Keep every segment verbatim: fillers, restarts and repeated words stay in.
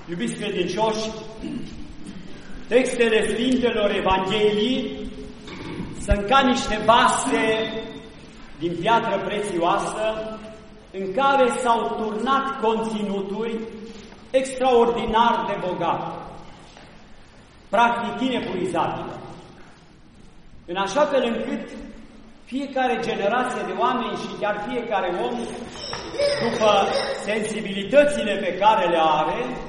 Iubiți credincioși, textele Sfintelor Evangheliei sunt ca niște vase din piatră prețioasă în care s-au turnat conținuturi extraordinar de bogate, practic inepuizabile, în așa fel încât fiecare generație de oameni și chiar fiecare om, după sensibilitățile pe care le are,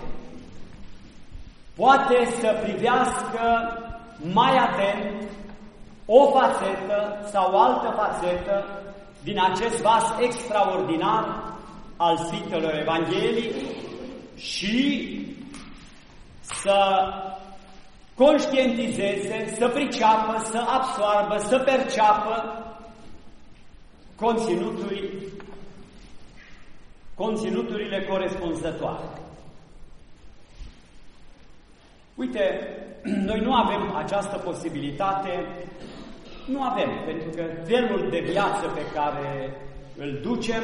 poate să privească mai atent o fațetă sau o altă fațetă din acest vas extraordinar al Sfintelor Evangheliei și să conștientizeze, să priceapă, să absoarbă, să perceapă conținuturi, conținuturile corespunzătoare. Uite, noi nu avem această posibilitate, nu avem, pentru că felul de viață pe care îl ducem,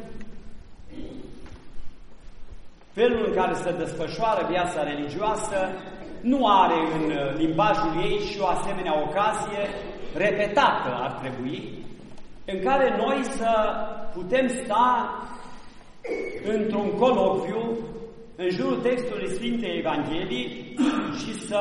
felul în care se desfășoară viața religioasă, nu are în limbajul ei și o asemenea ocazie repetată ar trebui, în care noi să putem sta într-un colocviu în jurul textului Sfintei Evangheliei și să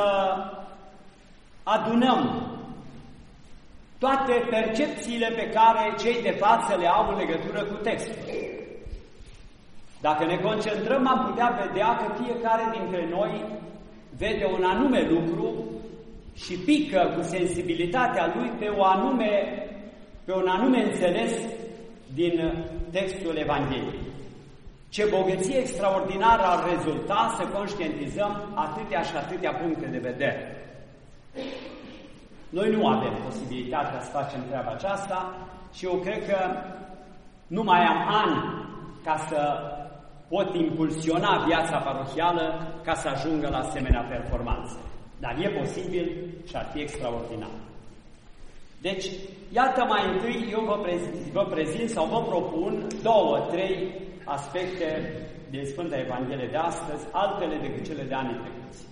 adunăm toate percepțiile pe care cei de față le au în legătură cu textul. Dacă ne concentrăm, am putea vedea că fiecare dintre noi vede un anume lucru și pică cu sensibilitatea lui pe, o anume, pe un anume înțeles din textul Evangheliei. Ce bogăție extraordinară ar rezulta să conștientizăm atâtea și atâtea puncte de vedere. Noi nu avem posibilitatea să facem treaba aceasta și eu cred că nu mai am ani ca să pot impulsiona viața parohială ca să ajungă la asemenea performanțe. Dar e posibil și ar fi extraordinar. Deci, iată mai întâi, eu vă prezint, vă prezint sau vă propun două, trei aspecte din Sfânta Evanghelie de astăzi, altele decât cele de anii trecuți.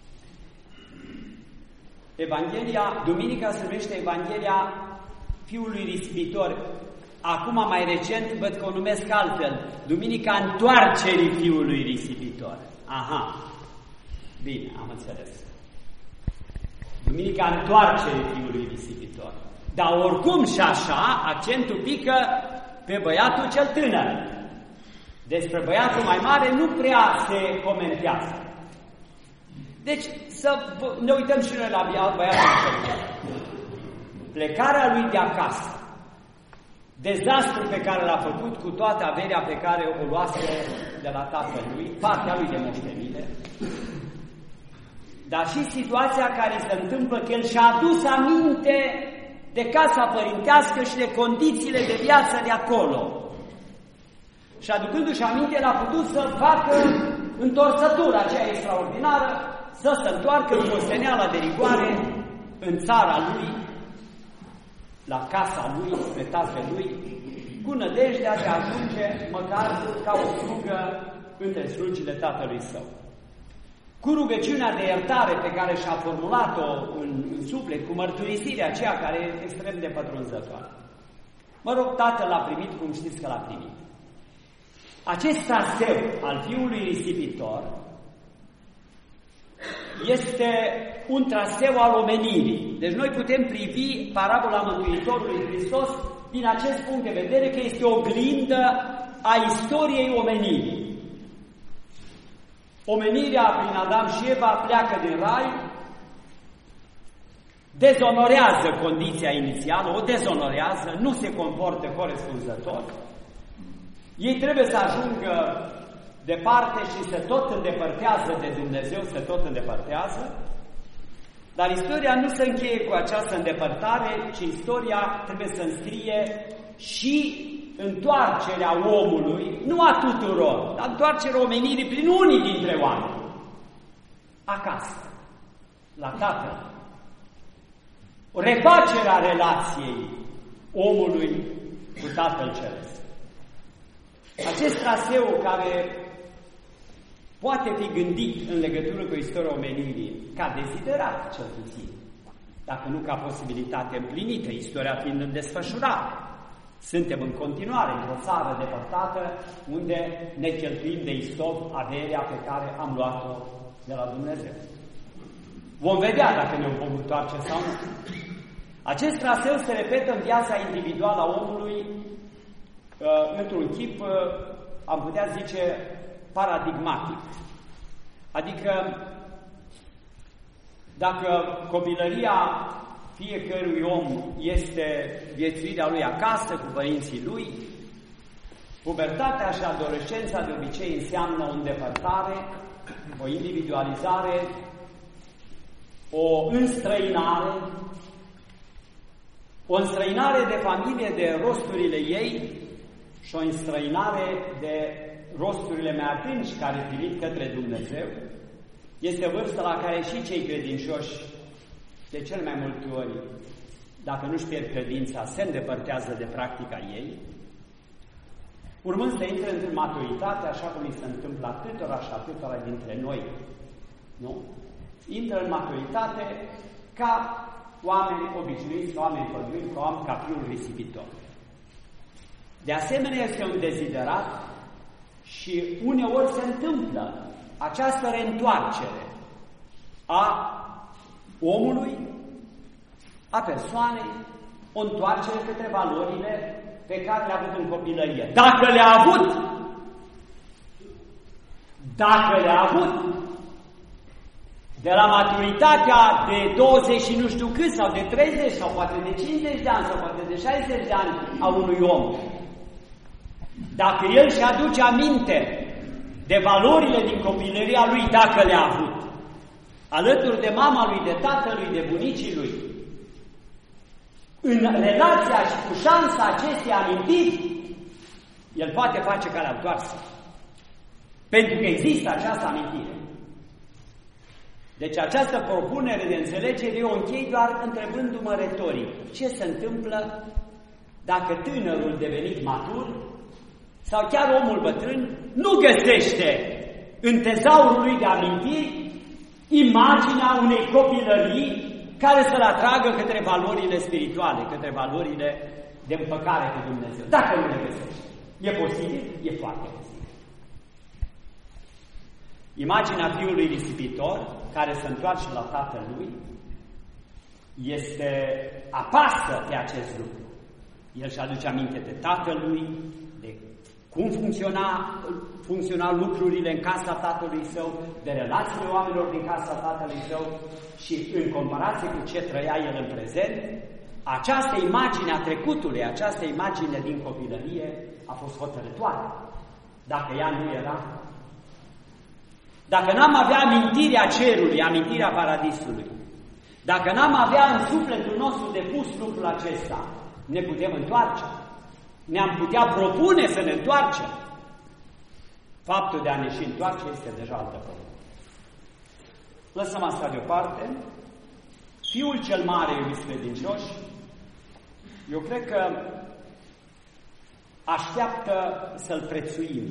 Evanghelia, duminica se numește Evanghelia Fiului Risipitor. Acum, mai recent, văd că o numesc altfel. Duminica Întoarcerii Fiului Risipitor. Aha. Bine, am înțeles. Duminica Întoarcerii Fiului Risipitor. Dar oricum și așa, accentul pică pe băiatul cel tânăr. Despre băiatul mai mare nu prea se comentează. Deci, să ne uităm și noi la băiatul cel tânăr. Plecarea lui de acasă. Dezastru pe care l-a făcut cu toată averea pe care o luase de la tatăl lui, partea lui de moștenire, dar și situația care se întâmplă că el și-a adus aminte de casa părintească și de condițiile de viață de acolo. Și aducându-și aminte, l-a putut să facă întorsătura aceea extraordinară, să se întoarcă în mosteneala de rigoare în țara lui, la casa lui, spre tatăl lui, cu nădejdea de a ajunge măcar ca o slugă între slugile tatălui său. Cu rugăciunea de iertare pe care și-a formulat-o în, în suflet, cu mărturisirea aceea care e extrem de pătrunzătoare. Mă rog, tatăl l-a primit cum știți că l-a primit. Acest traseu al Fiului Risipitor este un traseu al omenirii. Deci noi putem privi parabola Mântuitorului Hristos din acest punct de vedere că este o oglindă a istoriei omenirii. Omenirea prin Adam și Eva pleacă din rai, dezonorează condiția inițială, o dezonorează, nu se comportă corespunzător. Ei trebuie să ajungă departe și se tot îndepărtează de Dumnezeu, se tot îndepărtează, dar istoria nu se încheie cu această îndepărtare, ci istoria trebuie să înscrie și întoarcerea omului, nu a tuturor, dar întoarcerea omenirii prin unii dintre oameni, acasă, la Tatăl. O refacere a relației omului cu Tatăl Ceresc. Acest traseu care poate fi gândit în legătură cu istoria omenirii ca deziderat, cel puțin, dacă nu ca posibilitate împlinită, istoria fiind în desfășurare. Suntem în continuare într-o țară depărtată unde ne cheltuim de istov averea pe care am luat-o de la Dumnezeu. Vom vedea dacă ne vom întoarce sau nu. Acest traseu se repetă în viața individuală a omului într-un chip, am putea zice, paradigmatic. Adică, dacă copilăria fiecărui om este viețuirea lui acasă, cu părinții lui, pubertatea și adolescența de obicei înseamnă o îndepărtare, o individualizare, o înstrăinare, o înstrăinare de familie de rosturile ei și o înstrăinare de rosturile mai adânci care privit către Dumnezeu. Este vârsta la care și cei credincioși, de cel mai multe ori, dacă nu-și pierd credința, se îndepărtează de practica ei, urmând să intre într-o maturitate, așa cum îi se întâmplă atâtora și atâtora dintre noi, nu? Intră în maturitate ca oameni obișnuiți, oameni făgâni, ca oameni, ca fiul risipitor. De asemenea, este un deziderat și uneori se întâmplă această reîntoarcere a omului, a persoanei, o întoarcere către valorile pe care le-a avut în copilărie. Dacă le-a avut, dacă le-a avut, de la maturitatea de douăzeci și nu știu cât, sau de treizeci, sau poate de cincizeci de ani, sau poate de șaizeci de ani a unui om, dacă el și aduce aminte de valorile din copilăria lui, dacă le-a avut, alături de mama lui, de tatălui, de bunicii lui, în relația și cu șansa acestei amintiri, el poate face calea întoarsă. Pentru că există această amintire. Deci această propunere de înțelegere eu o închei doar întrebându-mă retoric. Ce se întâmplă dacă tânărul devenit matur sau chiar omul bătrân nu găsește în tezaurul lui de amintiri imaginea unei copilării care să-l atragă către valorile spirituale, către valorile de împăcare cu Dumnezeu. Dacă nu le găsește. E posibil? E foarte posibil. Imaginea fiului risipitor, care se întoarce la tatălui, este apasă pe acest lucru. El și aduce aminte de tatălui, de cum funcționa, funcționa lucrurile în casa tatălui său, de relațiile oamenilor din casa tatălui său și în comparație cu ce trăia el în prezent, această imagine a trecutului, această imagine din copilărie a fost hotărătoare. Dacă ea nu era, dacă n-am avea amintirea cerului, amintirea paradisului, dacă n-am avea în sufletul nostru depus lucrul acesta, ne putem întoarce. Ne-am putea propune să ne întoarcem. Faptul de a ne și întoarce este deja altă problemă. Lăsăm asta deoparte. Fiul cel mare, iubiți credincioși, eu cred că așteaptă să-l prețuim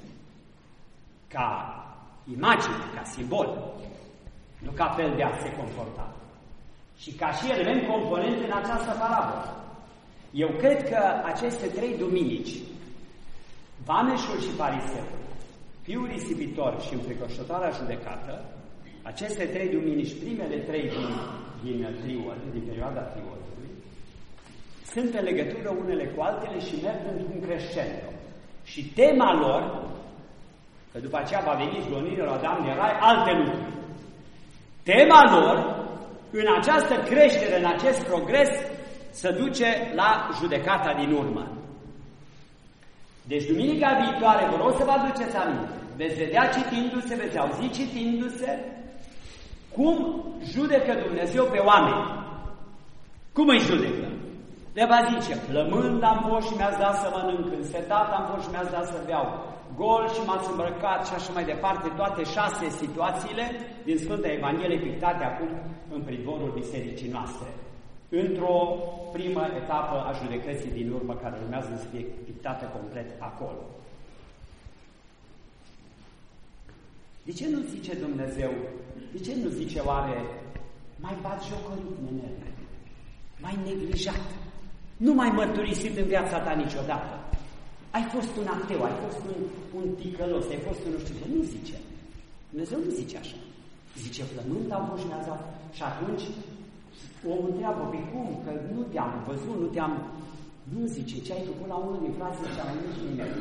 ca imagine, ca simbol, nu ca fel de a se comporta. Și ca și element component în această parabolă. Eu cred că aceste trei duminici, vameșul și fariseul, fiul risipitor și înfricoșătoarea judecată, aceste trei duminici, primele trei din, din triod, din perioada triodului, sunt în legătură unele cu altele și merg într-un crescendo. Și tema lor, că după aceea va veni zgonirea la Doamne Rai, alte lucruri. Tema lor, în această creștere, în acest progres, se duce la judecata din urmă. Deci, duminica viitoare, vă rog să vă aduceți aminte, veți vedea citindu-se, veți auzi citindu-se, cum judecă Dumnezeu pe oameni. Cum îi judecă? Le va zice, plămând am fost și mi-ați dat să mănânc, însetat am fost și mi-ați dat să beau, gol și m-ați îmbrăcat și așa mai departe, toate șase situațiile din Sfânta Evanghelie pictate acum în pridvorul bisericii noastre. Într-o primă etapă a judecății din urmă, care urmează să fie pictată complet acolo. De ce nu zice Dumnezeu? De ce nu zice oare mai batjocorit, nenele? Mai neglijat? Nu mai mărturisit în viața ta niciodată? Ai fost un ateu, ai fost un, un ticălos, ai fost un nu știu ce. Nu zice. Dumnezeu nu zice așa. Zice, flământ am fost și mi-a dat. Și atunci omul întreabă, pe cum? Că nu te-am văzut, nu te-am... Nu zice, ce ai făcut la unul din frații și mai nici nimeni.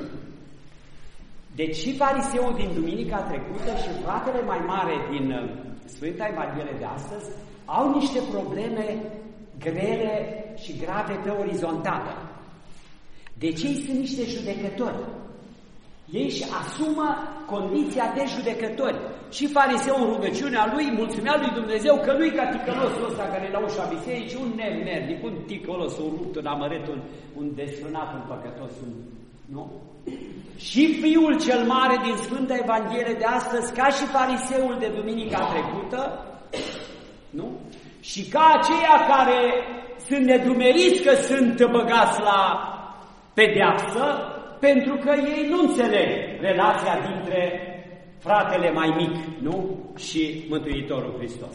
Deci și fariseul din duminica trecută și fratele mai mare din Sfânta Evanghelie de astăzi au niște probleme grele și grave pe orizontală. Deci ei sunt niște judecători. Ei își asumă condiția de judecători. Și fariseul în rugăciunea lui mulțumea lui Dumnezeu că nu-i ca ticălosul ăsta care la ușa bisericii, un nemernic, un ticălos, un rupt, un amărât, un, un desfrânat, un păcătos, un... nu? Și fiul cel mare din Sfânta Evanghelie de astăzi, ca și fariseul de duminica trecută, nu? Și ca aceia care sunt nedumeriți că sunt băgați la pedeapsă, pentru că ei nu înțeleg relația dintre fratele mai mic, nu? Și Mântuitorul Hristos.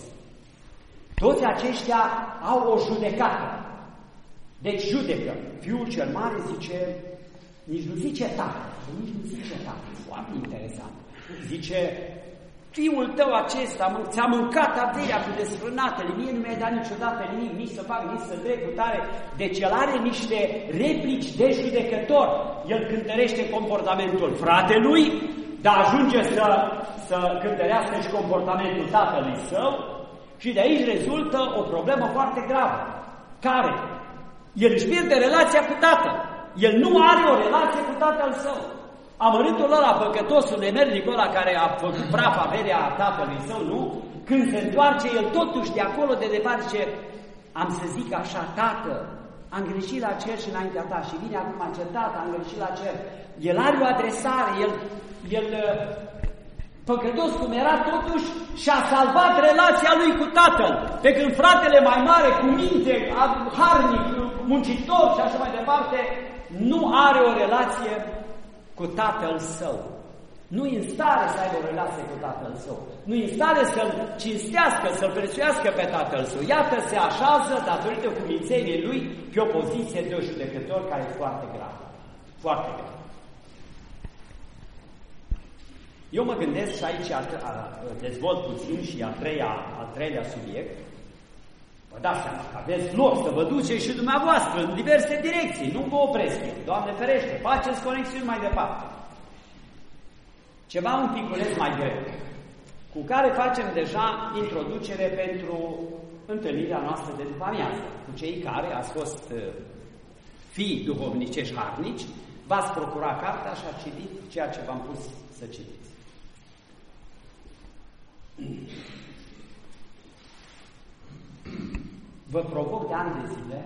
Toți aceștia au o judecată. Deci judecă. Fiul cel mare zice, nici nu zice tată, nici nu zice tată. Foarte interesant. Zice, fiul tău acesta ți-a mâncat averea cu desfrânatele, mie nu mi-ai dat niciodată nimic, nici să fac, nici să trec cu tare. Deci el are niște replici de judecător. El cântărește comportamentul fratelui, dar ajunge să, să cântărească și comportamentul tatălui său și de aici rezultă o problemă foarte gravă. Care? El își pierde relația cu tatăl. El nu are o relație cu tatăl său. Amărâtul ăla, păcătosul, nemernicul ăla care a făcut praf averea tatălui său, nu? Când se întoarce, el totuși de acolo de departe ce am să zic așa, tată, am greșit la cer și înaintea ta și vine acum ce tată, am greșit la cer. El are o adresare, el, el păcătos cum era totuși și-a salvat relația lui cu tatăl. Pe când fratele mai mare, cu minte, harnic, muncitor și așa mai departe, nu are o relație cu tatăl său. Nu e în stare să aibă o relație cu tatăl său. Nu e în stare să-l cinstească, să-l prețuiască pe tatăl său. Iată, se așează, datorită cuvințeniei lui, pe o poziție de judecător care e foarte gravă. Foarte gravă. Eu mă gândesc și aici a, a, dezvolt puțin și a treia, al treilea subiect. Vă dați seama că aveți loc să vă duceți și dumneavoastră în diverse direcții, nu vă opresc eu, Doamne ferește, faceți conexiuni mai departe. Ceva un piculeț mai greu, cu care facem deja introducere pentru întâlnirea noastră de după amiază, cu cei care ați fost fii duhovnicești harnici, v-ați procurat cartea și ați citit ceea ce v-am pus să citiți. Vă provoc de ani de zile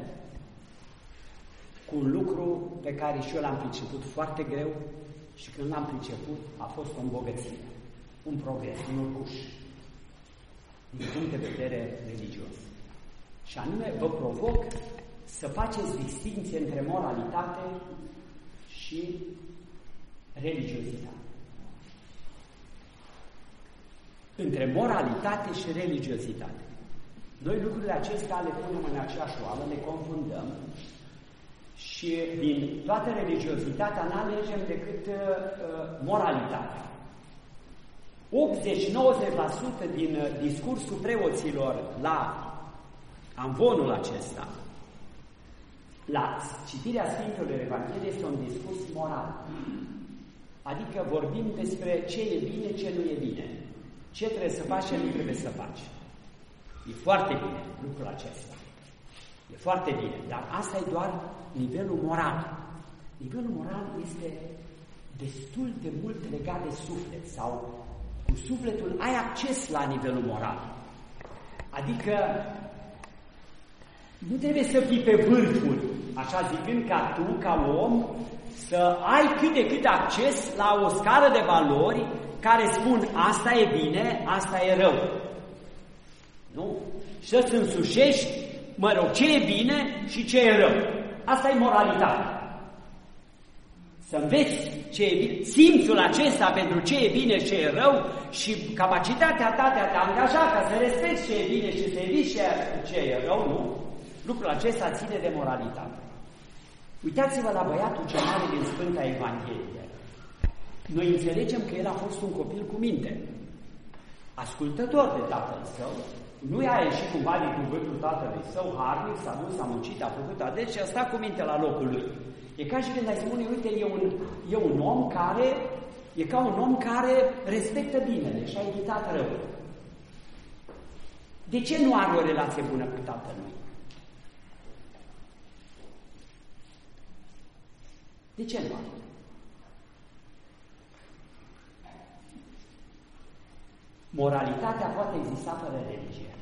cu un lucru pe care și eu l-am priceput foarte greu și când l-am priceput a fost o îmbogățire, un progres, un urcuș din punct de vedere religios. Și anume vă provoc să faceți distinție între moralitate și religiozitate. Între moralitate și religiozitate. Noi lucrurile acestea le punem în aceeași oală, le confundăm și din toată religiozitatea n-alegem decât uh, moralitatea. optzeci la nouăzeci la sută din uh, discursul preoților la amvonul acesta, la citirea Sfintelor Evanghelie, este un discurs moral. Adică vorbim despre ce e bine, ce nu e bine, ce trebuie să faci și nu trebuie să faci. E foarte bine lucrul acesta. E foarte bine, dar asta e doar nivelul moral. Nivelul moral este destul de mult legat de suflet sau cu sufletul ai acces la nivelul moral. Adică nu trebuie să fii pe vârful, așa zicând ca tu, ca om, să ai cât de cât acces la o scară de valori care spun asta e bine, asta e rău. Nu? Și să-ți însușești, mă rog, ce e bine și ce e rău. Asta e moralitatea. să înveți ce e bine, simțul acesta pentru ce e bine și ce e rău și capacitatea ta de a te angaja ca să respecti ce e bine și să eviți ce e rău, nu? Lucrul acesta ține de moralitate. Uitați-vă la băiatul cel mare din Sfânta Evanghelie. Noi înțelegem că el a fost un copil cu minte, ascultător de tatăl său, nu i-a ieșit cumva din cuvântul tatălui său, harnic, s-a dus, s-a muncit, a făcut adeci și a stat cu minte la locul lui. E ca și când ai spune, uite, e un, e un om care, e ca un om care respectă binele și a evitat răul. De ce nu are o relație bună cu tatălui? De ce nu are? Moralitatea poate exista fără religie.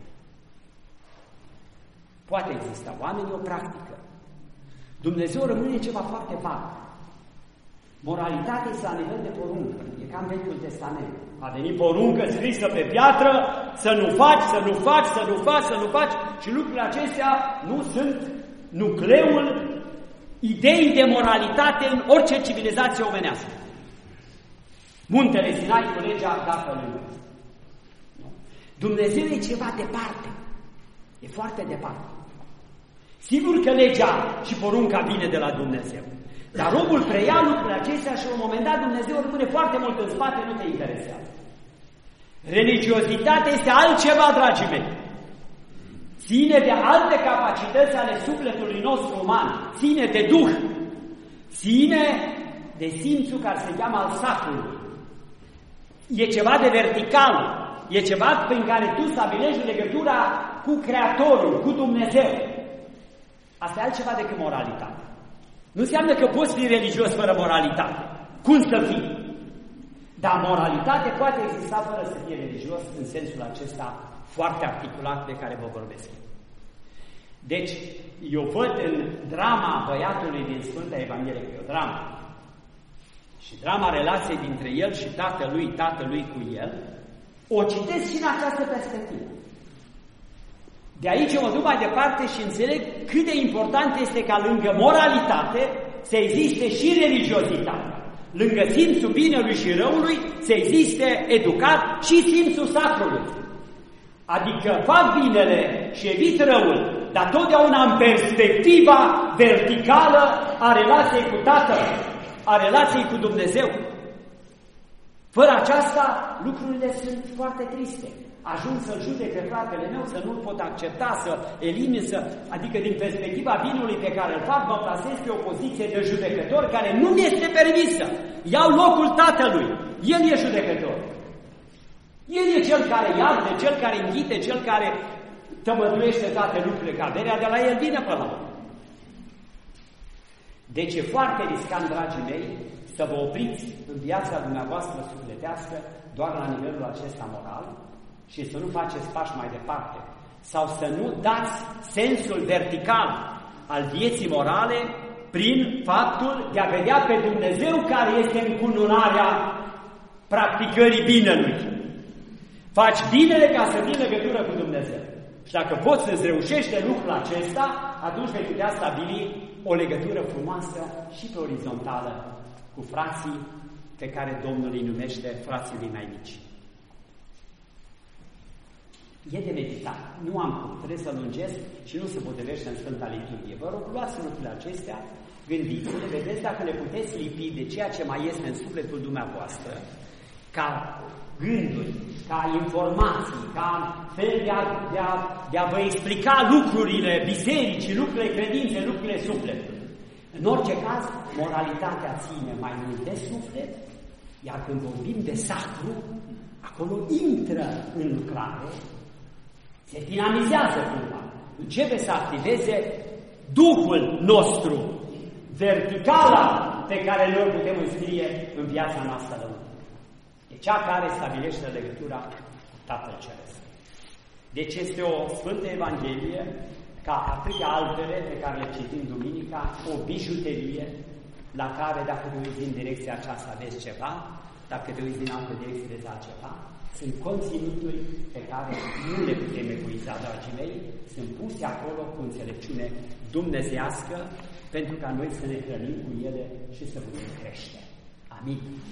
Poate exista. Oamenii o practică. Dumnezeu rămâne ceva foarte vag. Moralitatea este la nivel de poruncă. E ca în Vechiul Testament. A venit poruncă scrisă pe piatră să nu faci, să nu faci, să nu faci, să nu faci și lucrurile acestea nu sunt nucleul ideii de moralitate în orice civilizație omenească. Muntele Sinai cu legea Tatălui nostru. Dumnezeu e ceva departe. E foarte departe. Sigur că legea și porunca vine de la Dumnezeu. Dar omul preia lucrurile acestea și la un moment dat Dumnezeu rămâne foarte mult în spate, nu te interesează. Religiozitatea este altceva, dragii mei. Ține de alte capacități ale sufletului nostru uman. Ține de Duh. Ține de simțul care se cheamă al sacrului. E ceva de vertical. E ceva prin care tu stabilești legătura cu Creatorul, cu Dumnezeu. Asta e altceva decât moralitate. Nu înseamnă că poți fi religios fără moralitate. Cum să fii? Dar moralitate poate exista fără să fie religios în sensul acesta foarte articulat de care vă vorbesc. Deci, eu văd în drama băiatului din Sfânta Evanghelie, că e o dramă, și drama relației dintre el și tatălui, tatălui cu el, o citesc și în această perspectivă. De aici eu mă duc mai departe și înțeleg cât de important este ca lângă moralitate să existe și religiozitate. Lângă simțul binelui și răului să existe educat și simțul sacrului. Adică fac binele și evit răul, dar totdeauna în perspectiva verticală a relației cu Tatăl, a relației cu Dumnezeu. Fără aceasta, lucrurile sunt foarte triste. Ajung să-l judece fratele meu, să nu-l pot accepta, să elimin, să... adică din perspectiva binului pe care îl fac, mă plasez pe o poziție de judecător care nu mi este permisă. Iau locul tatălui. El e judecător. El e cel care iartă, cel care înghite, cel care tămăduiește toate lucrurile, că averea de la el vine până la urmă. Deci e foarte riscant, dragii mei, să vă opriți în viața dumneavoastră sufletească doar la nivelul acesta moral și să nu faceți pași mai departe, sau să nu dați sensul vertical al vieții morale prin faptul de a vedea pe Dumnezeu care este încununarea practicării binelui. Faci binele ca să fii legătură cu Dumnezeu. Și dacă poți să-ți reușești de lucrul acesta, atunci vei putea stabili o legătură frumoasă și pe orizontală cu frații pe care Domnul îi numește frații lui mai mici. E de meditat. Nu am cum. Trebuie să lungesc și nu se potrivește în Sfânta Liturghie. Vă rog, luați lucrurile acestea, gândiți-le, vedeți dacă le puteți lipi de ceea ce mai este în sufletul dumneavoastră, ca gânduri, ca informații, ca fel de a, de a, de a vă explica lucrurile bisericii, lucrurile credinței, lucrurile sufletului. În orice caz, moralitatea ține mai mult de suflet, iar când vorbim de sacru, acolo intră în lucrare, se dinamizează cumva, începe să activeze Duhul nostru, verticala pe care noi o putem înscrie în viața noastră lăuntrică. E cea care stabilește legătura cu Tatăl Ceresc. Deci este o Sfântă Evanghelie, ca atâtea altele pe care le citim duminica, o bijuterie la care, dacă te uiți din direcția aceasta, vezi ceva, dacă te uiți din altă direcție, vezi altceva. Sunt conținuturi pe care nu le putem epuiza, dragii mei, sunt puse acolo cu înțelepciune dumnezeiască, pentru ca noi să ne hrănim cu ele și să putem crește. Amin.